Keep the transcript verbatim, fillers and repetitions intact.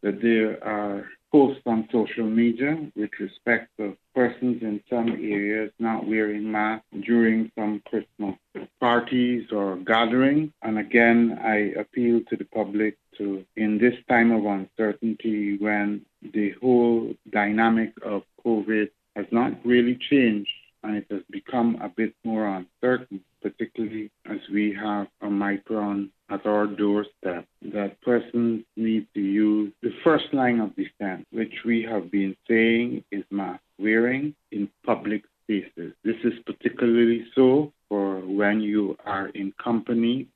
that there are posts on social media with respect to persons in some areas not wearing masks during some Christmas parties or gatherings. And again, I appeal to the public to, in this time of uncertainty when the whole dynamic of COVID has not really changed and it has become a bit more uncertain, particularly as we have Omicron at our doorstep, that persons need to use the first line of defense, which we have been saying is mask wearing in public spaces. This is particularly so for when you are in company